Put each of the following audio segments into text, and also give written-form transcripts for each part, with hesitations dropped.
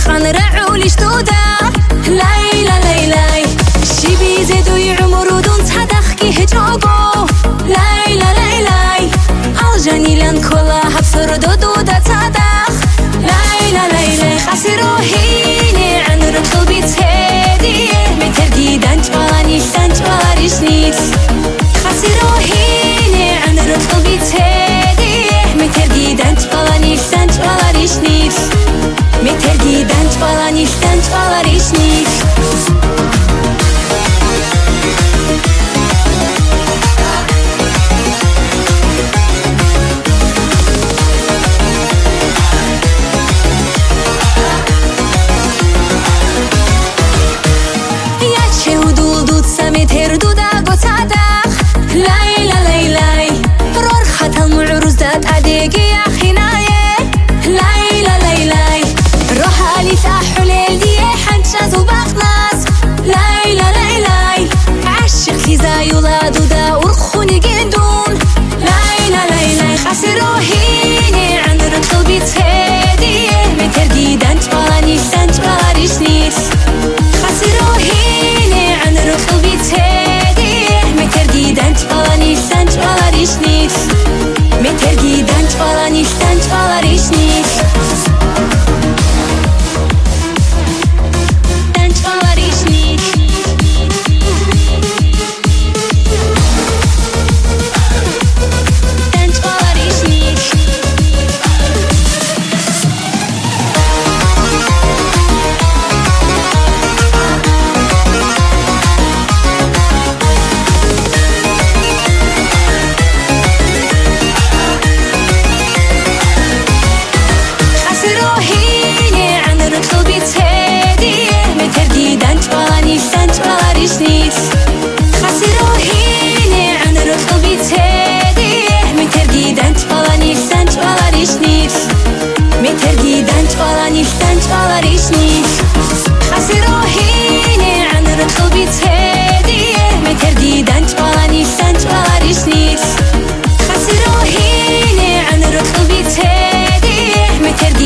خان رعولي شتودا ليلى ليلى شي زيدو عمر دون تدخكي هجوغو ليلى ليلى الجاني لان كلها بصر دودا تدخ ليلى ليلى خسرو هيني عن رقلبي تهدي مترقي دانج بالاني سانج بالاريش نيس خسرو هيني عن رقلبي تهدي مترقي دانج بالاني سانج بالاريش نيس مترقي دانج بالاني سانج بالاريش نيس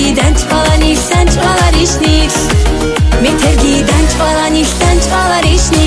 Mit der Gidanch, weil er nicht